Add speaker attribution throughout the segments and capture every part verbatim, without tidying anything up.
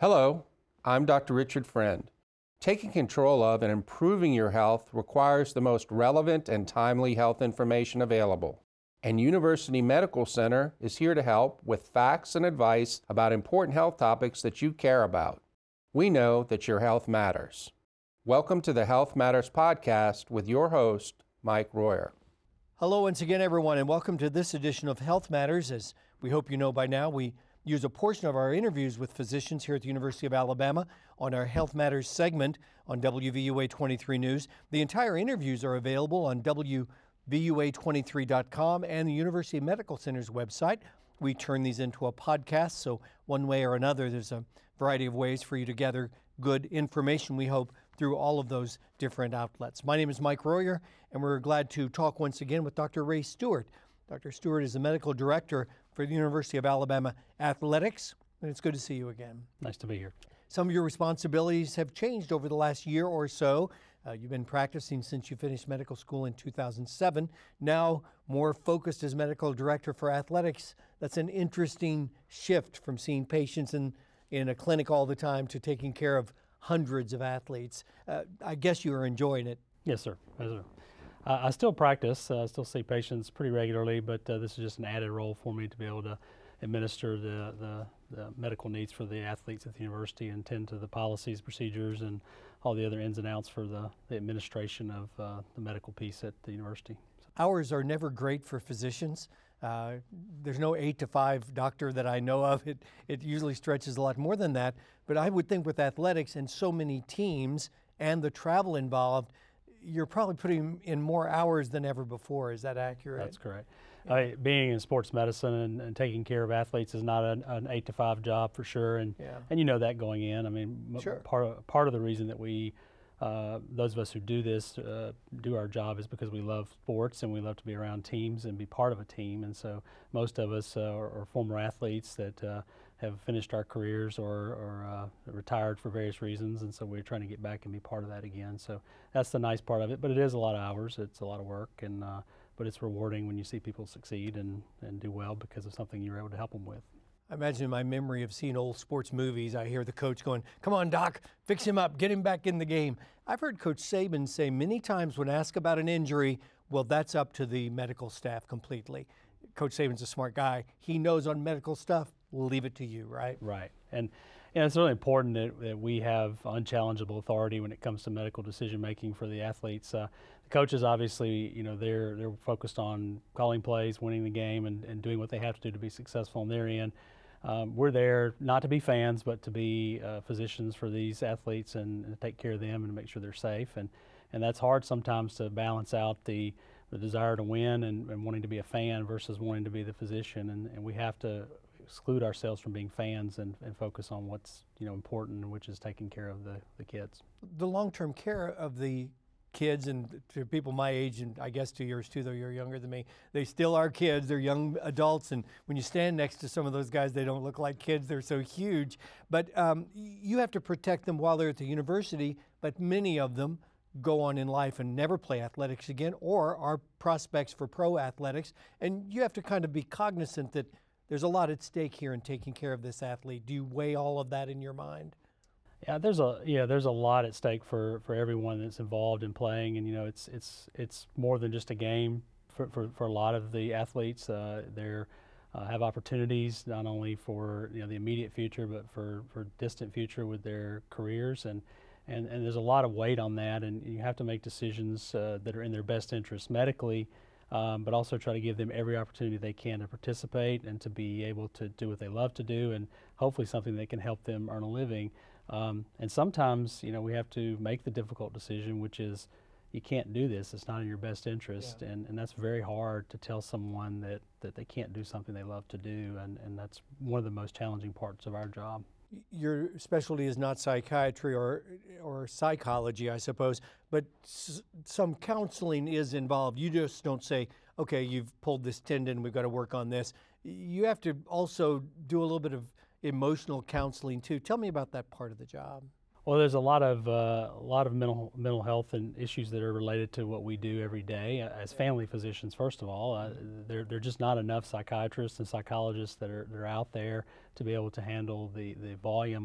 Speaker 1: Hello, I'm Doctor Richard Friend. Taking control of and improving your health requires the most relevant and timely health information available. And University Medical Center is here to help with facts and advice about important health topics that you care about. We know that your health matters. Welcome to the Health Matters Podcast with your host, Mike Royer.
Speaker 2: Hello once again, everyone, and welcome to this edition of Health Matters. As we hope you know by now, we use a portion of our interviews with physicians here at the University of Alabama on our Health Matters segment on W V U A twenty-three News. The entire interviews are available on W V U A twenty-three dot com and the University Medical Center's website. We turn these into a podcast, so one way or another, there's a variety of ways for you to gather good information, we hope, through all of those different outlets. My name is Mike Royer, and we're glad to talk once again with Doctor Ray Stewart. Doctor Stewart is the medical director for the University of Alabama Athletics, and it's good to see you again.
Speaker 3: Nice to be here.
Speaker 2: Some of your responsibilities have changed over the last year or so. Uh, you've been practicing since you finished medical school in two thousand seven. Now more focused as medical director for athletics. That's an interesting shift from seeing patients in, in a clinic all the time to taking care of hundreds of athletes. Uh, I guess you are enjoying it.
Speaker 3: Yes, sir. Yes, sir. Uh, I still practice. I uh, still see patients pretty regularly, but uh, this is just an added role for me to be able to administer the, the, the medical needs for the athletes at the university and tend to the policies, procedures, and all the other ins and outs for the, the administration of uh, the medical piece at the university.
Speaker 2: Hours are never great for physicians. Uh, there's no eight to five doctor that I know of. It, it usually stretches a lot more than that. But I would think with athletics and so many teams and the travel involved, you're probably putting in more hours than ever before. Is that accurate?
Speaker 3: That's correct. Yeah. Uh, being in sports medicine and, and taking care of athletes is not an, an eight to five job for sure, and yeah. and you know that going in. I mean,
Speaker 2: sure.
Speaker 3: part of, part of the reason that we, uh, those of us who do this, uh, do our job is because we love sports and we love to be around teams and be part of a team. And so most of us uh, are, are former athletes that uh, have finished our careers or, or uh, retired for various reasons, and so we're trying to get back and be part of that again. So that's the nice part of it, but it is a lot of hours, it's a lot of work, and uh, but it's rewarding when you see people succeed and, and do well because of something you're able to help them with.
Speaker 2: I imagine in my memory of seeing old sports movies, I hear the coach going, "Come on, Doc, fix him up, get him back in the game." I've heard Coach Saban say many times when asked about an injury, well, that's up to the medical staff completely. Coach Saban's a smart guy. He knows on medical stuff. We'll leave it to you, right?
Speaker 3: Right. And you know, it's really important that, that we have unchallengeable authority when it comes to medical decision making for the athletes. Uh, the coaches, obviously, you know, they're they're focused on calling plays, winning the game, and, and doing what they have to do to be successful on their end. Um, we're there not to be fans, but to be uh, physicians for these athletes and, and take care of them and make sure they're safe. And and that's hard sometimes to balance out the the desire to win and, and wanting to be a fan versus wanting to be the physician. And, and we have to exclude ourselves from being fans and, and focus on what's you know important, which is taking care of the, the kids.
Speaker 2: The long-term care of the kids, and to people my age, and I guess to yours too, though you're younger than me, they still are kids, they're young adults, and when you stand next to some of those guys, they don't look like kids, they're so huge. But um, you have to protect them while they're at the university, but many of them go on in life and never play athletics again or are prospects for pro athletics, and you have to kind of be cognizant that there's a lot at stake here in taking care of this athlete. Do you weigh all of that in your mind?
Speaker 3: Yeah, there's a yeah, there's a lot at stake for, for everyone that's involved in playing, and you know, it's it's it's more than just a game for for, for a lot of the athletes. Uh, they're uh, have opportunities not only for you know the immediate future, but for, for distant future with their careers, and, and and there's a lot of weight on that, and you have to make decisions uh, that are in their best interest medically. Um, but also try to give them every opportunity they can to participate and to be able to do what they love to do, and hopefully something that can help them earn a living. Um, and sometimes, you know, we have to make the difficult decision, which is you can't do this. It's not in your best interest. Yeah. And, and that's very hard to tell someone that, that they can't do something they love to do. And, and that's one of the most challenging parts of our job.
Speaker 2: Your specialty is not psychiatry or or psychology, I suppose, but s- some counseling is involved. You just don't say, okay, you've pulled this tendon, we've got to work on this. You have to also do a little bit of emotional counseling too. Tell me about that part of the job.
Speaker 3: Well, there's a lot of uh, a lot of mental mental health and issues that are related to what we do every day uh, as family physicians. First of all, uh, there there are just not enough psychiatrists and psychologists that are that are out there to be able to handle the the volume of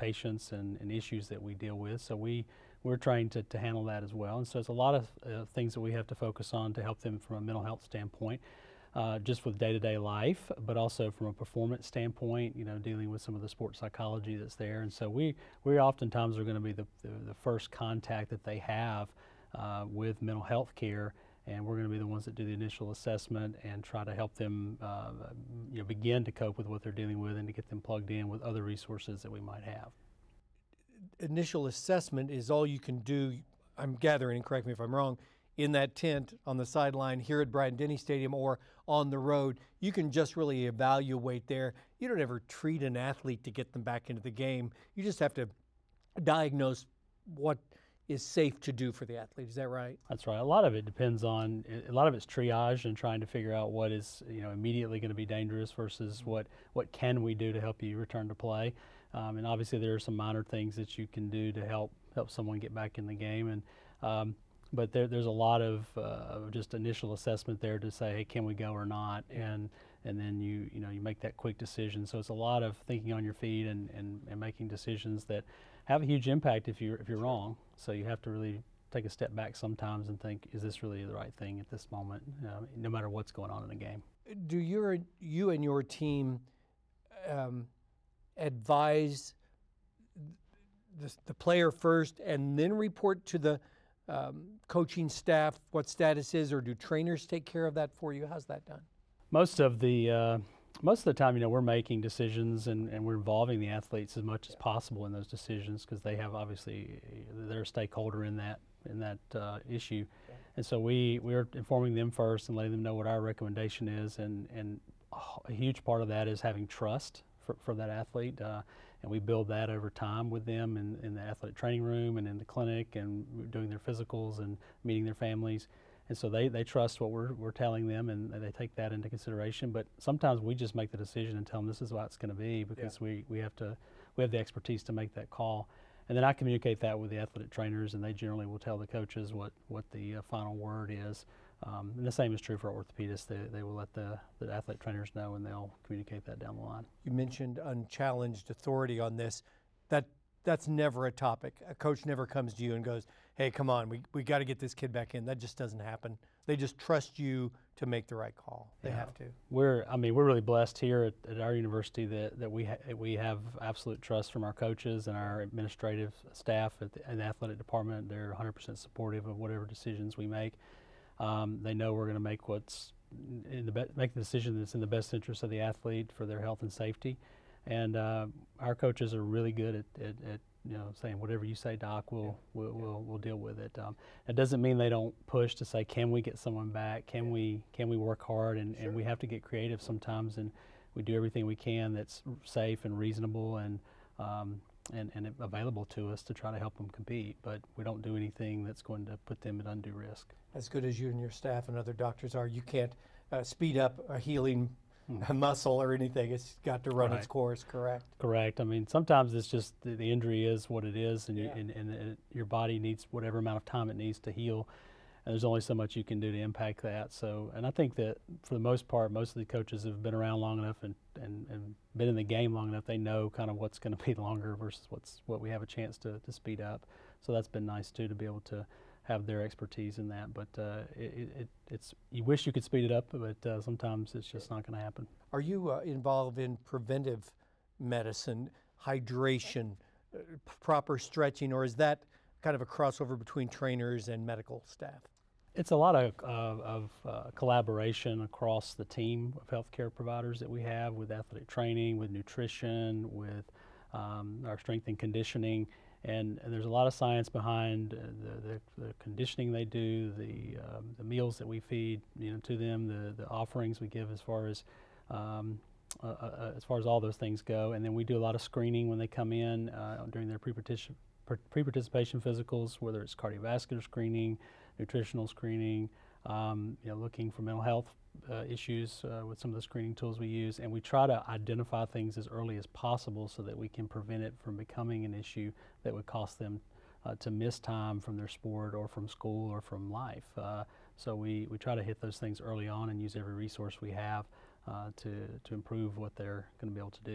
Speaker 3: patients and, and issues that we deal with. So we, we're trying to, to handle that as well. And so it's a lot of uh, things that we have to focus on to help them from a mental health standpoint, uh, just with day-to-day life, but also from a performance standpoint, you know, dealing with some of the sports psychology that's there. And so we, we oftentimes are going to be the, the, the first contact that they have uh, with mental health care. And we're going to be the ones that do the initial assessment and try to help them uh, you know, begin to cope with what they're dealing with and to get them plugged in with other resources that we might have.
Speaker 2: Initial assessment is all you can do, I'm gathering, and correct me if I'm wrong, in that tent on the sideline here at Bryant-Denny Stadium or on the road. You can just really evaluate there. You don't ever treat an athlete to get them back into the game. You just have to diagnose what is safe to do for the athlete. Is that right?
Speaker 3: That's right. A lot of it depends on, a lot of it's triage and trying to figure out what is, you know, immediately going to be dangerous versus what, what can we do to help you return to play. Um, and obviously there are some minor things that you can do to help help someone get back in the game. And um, but there, there's a lot of uh, just initial assessment there to say, hey, can we go or not? And and then you you know you make that quick decision. So it's a lot of thinking on your feet and, and, and making decisions that have a huge impact if you're if you're wrong. So you have to really take a step back sometimes and think, is this really the right thing at this moment, uh, no matter what's going on in the game.
Speaker 2: Do your you and your team um, advise the, the player first and then report to the um, coaching staff what status is, or do trainers take care of that for you? How's that done?
Speaker 3: Most of the uh, most of the time, you know, we're making decisions and, and we're involving the athletes as much as possible in those decisions because they have obviously they're a stakeholder in that in that uh, issue, okay. And so we we're informing them first and letting them know what our recommendation is, and and a huge part of that is having trust for, for that athlete, uh, and we build that over time with them in, in the athletic training room and in the clinic and doing their physicals and meeting their families. And so they, they trust what we're, we're telling them, and they take that into consideration. But sometimes we just make the decision and tell them this is what it's going to be because yeah. we, we have to we have the expertise to make that call. And then I communicate that with the athletic trainers, and they generally will tell the coaches what, what the uh, final word is. Um, and the same is true for orthopedists. They, they will let the, the athletic trainers know, and they'll communicate that down the line.
Speaker 2: You mentioned unchallenged authority on this. That That's never a topic. A coach never comes to you and goes, hey, come on, we, we got to get this kid back in. That just doesn't happen. They just trust you to make the right call. They yeah. have to.
Speaker 3: We're, I mean, we're really blessed here at, at our university that, that we, ha we have absolute trust from our coaches and our administrative staff at the, in the athletic department. They're one hundred percent supportive of whatever decisions we make. Um, they know we're going to make what's in the be make the decision that's in the best interest of the athlete for their health and safety. And uh, our coaches are really good at, at, at you know saying whatever you say, Doc, we'll yeah. we'll, yeah. we'll we'll deal with it. Um, it doesn't mean they don't push to say, can we get someone back? Can yeah. we can we work hard? And, sure. and we have to get creative sometimes, and we do everything we can that's safe and reasonable and um, and and available to us to try to help them compete. But we don't do anything that's going to put them at undue risk.
Speaker 2: As good as you and your staff and other doctors are, you can't uh, speed up a healing a muscle or anything. It's got to run right. its course, correct?
Speaker 3: Correct. I mean, sometimes it's just the, the injury is what it is, and,
Speaker 2: yeah.
Speaker 3: you, and, and it, your body needs whatever amount of time it needs to heal, and there's only so much you can do to impact that. So, and I think that for the most part, most of the coaches have been around long enough and, and, and been in the game long enough, they know kind of what's going to be longer versus what's what we have a chance to, to speed up. So that's been nice too, to be able to have their expertise in that. But uh, it, it, it's you wish you could speed it up, but uh, sometimes it's just not going to happen.
Speaker 2: Are you uh, involved in preventive medicine, hydration, uh, proper stretching, or is that kind of a crossover between trainers and medical staff?
Speaker 3: It's a lot of, uh, of uh, collaboration across the team of healthcare providers that we have with athletic training, with nutrition, with um, our strength and conditioning. And, and there's a lot of science behind uh, the, the, the conditioning they do, the, um, the meals that we feed, you know, to them, the, the offerings we give as far as um, uh, uh, as far as all those things go. And then we do a lot of screening when they come in uh, during their pre-participation pre-participation physicals, whether it's cardiovascular screening, nutritional screening, um, you know, looking for mental health uh, issues uh, with some of the screening tools we use. And we try to identify things as early as possible so that we can prevent it from becoming an issue that would cost them uh, to miss time from their sport or from school or from life. Uh, so we, we try to hit those things early on and use every resource we have uh, to, to improve what they're going to be able to do.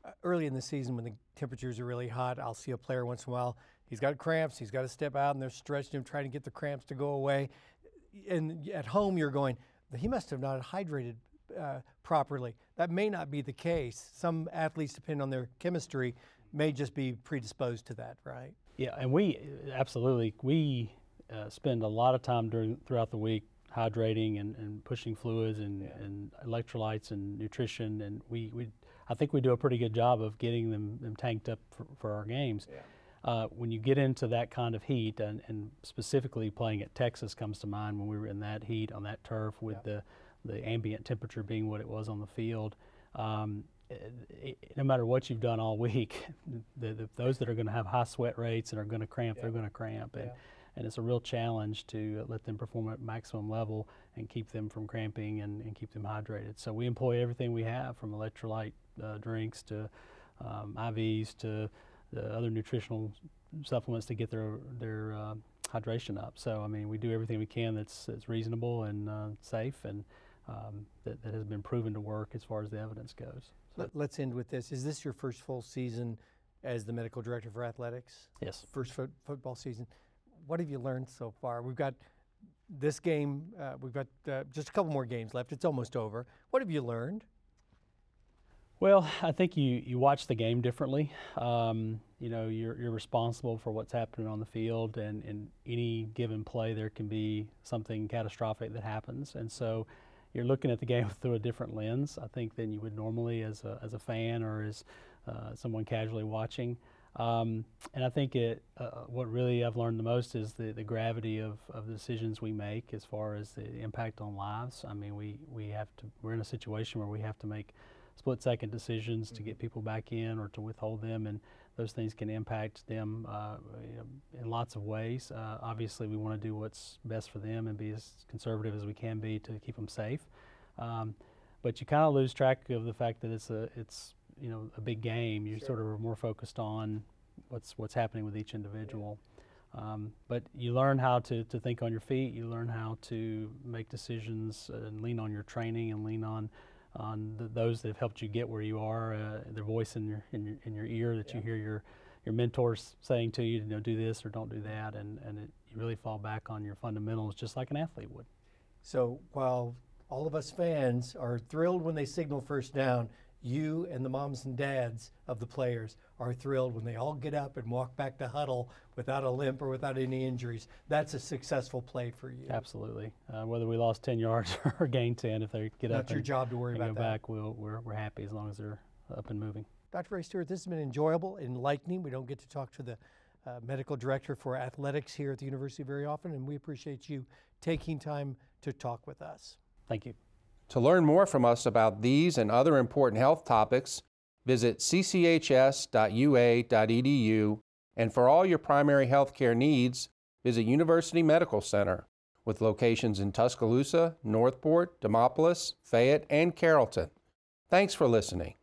Speaker 2: uh, early in the season when the temperatures are really hot, I'll see a player once in a while. He's got cramps. He's got to step out, and they're stretching him, trying to get the cramps to go away. And at home, you're going, he must have not hydrated uh, properly. That may not be the case. Some athletes, depending on their chemistry, may just be predisposed to that, right?
Speaker 3: Yeah, and we absolutely we uh, spend a lot of time during throughout the week hydrating and, and pushing fluids and, yeah. and electrolytes and nutrition, and we, we I think we do a pretty good job of getting them, them tanked up for, for our games.
Speaker 2: Yeah.
Speaker 3: Uh, when you get into that kind of heat, and, and specifically playing at Texas comes to mind when we were in that heat on that turf with yeah. the, the ambient temperature being what it was on the field. Um, it, it, no matter what you've done all week, the, the, those that are going to have high sweat rates and are going to cramp, yeah. they're going to cramp. And,
Speaker 2: yeah.
Speaker 3: and it's a real challenge to let them perform at maximum level and keep them from cramping and, and keep them hydrated. So we employ everything we have, from electrolyte uh, drinks to um, I Vs to the other nutritional supplements to get their their uh, hydration up. So I mean, we do everything we can that's that's reasonable and uh, safe, and um, that, that has been proven to work as far as the evidence goes. So
Speaker 2: let's end with this. Is this your first full season as the medical director for athletics?
Speaker 3: Yes.
Speaker 2: First fo- football season. What have you learned so far? We've got this game. Uh, we've got uh, just a couple more games left. It's almost over. What have you learned?
Speaker 3: Well, I think you, you watch the game differently. Um, you know, you're you're responsible for what's happening on the field, and in any given play there can be something catastrophic that happens, and so you're looking at the game through a different lens, I think, than you would normally as a as a fan or as uh, someone casually watching. Um, and I think it uh, what really I've learned the most is the, the gravity of, of the decisions we make as far as the impact on lives. I mean, we, we have to we're in a situation where we have to make split-second decisions to get people back in or to withhold them, and those things can impact them uh, in lots of ways. Uh, obviously, we want to do what's best for them and be as conservative as we can be to keep them safe. Um, but you kind of lose track of the fact that it's a it's you know a big game. You
Speaker 2: Sure.
Speaker 3: sort of are more focused on what's what's happening with each individual. Um, but you learn how to, to think on your feet. You learn how to make decisions and lean on your training and lean on on the, those that have helped you get where you are, uh, their voice in your in your, in your ear that yeah. you hear your your mentors saying to you, you know, do this or don't do that, and and it, you really fall back on your fundamentals just like an athlete would.
Speaker 2: So while all of us fans are thrilled when they signal first down, you and the moms and dads of the players are thrilled when they all get up and walk back to huddle without a limp or without any injuries. That's a successful play for you.
Speaker 3: Absolutely. Uh, whether we lost ten yards or gained ten, if they get
Speaker 2: Not
Speaker 3: up
Speaker 2: your
Speaker 3: and,
Speaker 2: job to worry
Speaker 3: and
Speaker 2: about
Speaker 3: go
Speaker 2: that.
Speaker 3: back, we'll, we're, we're happy as long as they're up and moving.
Speaker 2: Doctor Ray Stewart, this has been enjoyable, enlightening. We don't get to talk to the uh, medical director for athletics here at the university very often, and we appreciate you taking time to talk with us.
Speaker 3: Thank you.
Speaker 1: To learn more from us about these and other important health topics, visit c c h s dot u a dot e d u, and for all your primary health care needs, visit University Medical Center, with locations in Tuscaloosa, Northport, Demopolis, Fayette, and Carrollton. Thanks for listening.